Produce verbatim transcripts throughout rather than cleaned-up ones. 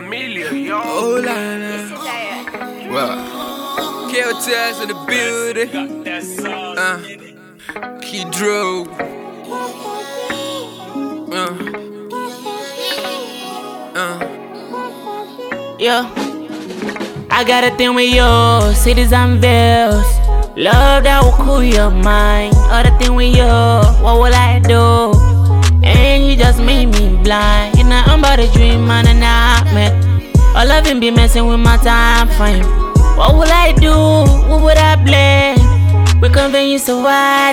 Amelia, yo. Oh, la, la. Well, K O T S in the building. Uh, Key Drew. Uh, uh. Yo, I got a thing with you, cities and bills. Love that will cool your mind. Other thing with you, what will I do? And you just made me blind. You know I'm about a dream, man, and nightmare. All of him be messing with my time frame. What will I do? Who would I blame? We convenience so wide.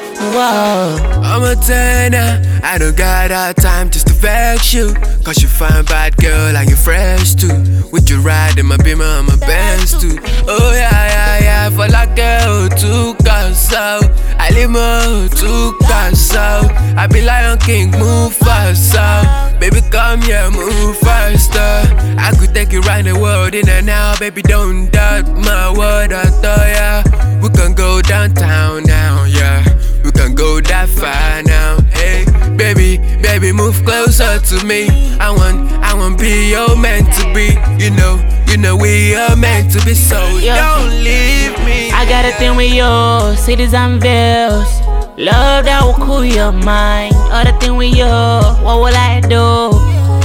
Whoa. I'm a turner, I don't got our time just to vex you. Cause you find bad girl and you fresh too. With you riding my beamer and my Benz too. Oh yeah, yeah, yeah, for like girl to cause out. I live more to cause out. I be Lion King, move faster. Baby come here, move faster. I could take you round the world in and out. Baby don't doubt my word, I thought yeah. We can go downtown now, yeah. We can go that far now, hey. Baby, baby, move closer to me. I want, I want be your meant to be. You know, you know we are meant to be. So Yeah. don't leave me. I got a thing with you, cities and bills. Love that will cool your mind. Other thing with you, what will I do?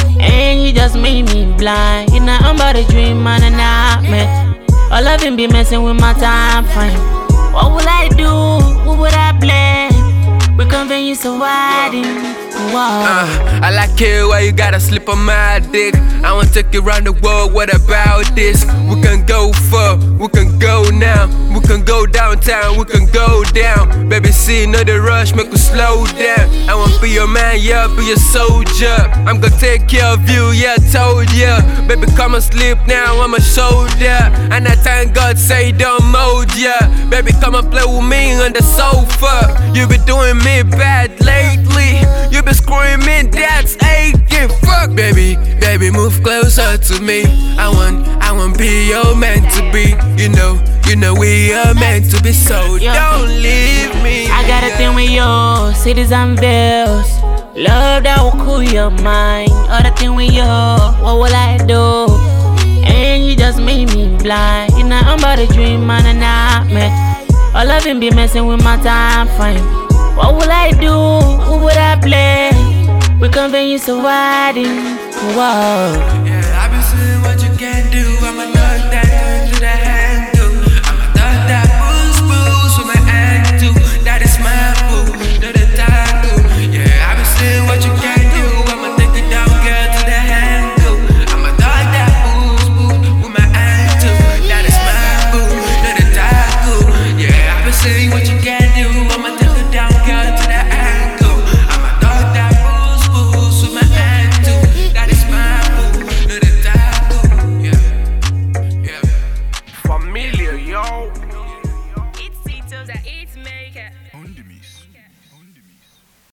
And you just made me blind. You know I'm about a dream, man, and nightmare. All of him be messing with my time frame. What will I do? Who would I blame? We convenience so wide. Whoa. Uh, I like it why you gotta slip on my dick. I wanna take you around the world, what about this? We can go far, we can go now. We can go downtown, we can go down. Baby, see, no the rush, make us slow down. I wanna be your man, yeah, be your soldier. I'm gonna take care of you, yeah, told ya. Baby, come and sleep now on my shoulder. And I thank God say don't mold ya. Baby, come and play with me on the sofa. You been doing me bad lately. You been screwing me, that's aching. Fuck, baby, baby, move closer to me. I want, I want be your man to be. You know, you know we are meant to be. So Yeah. don't leave me. I got a thing with you, cities and bills. Love that will cool your mind. Other thing with you, what will I do? And you just made me blind. You know I'm about a dream, man, and nightmare. All of him be messing with my time frame. What will I do? Who would I blame? We convenience so wide. Whoa.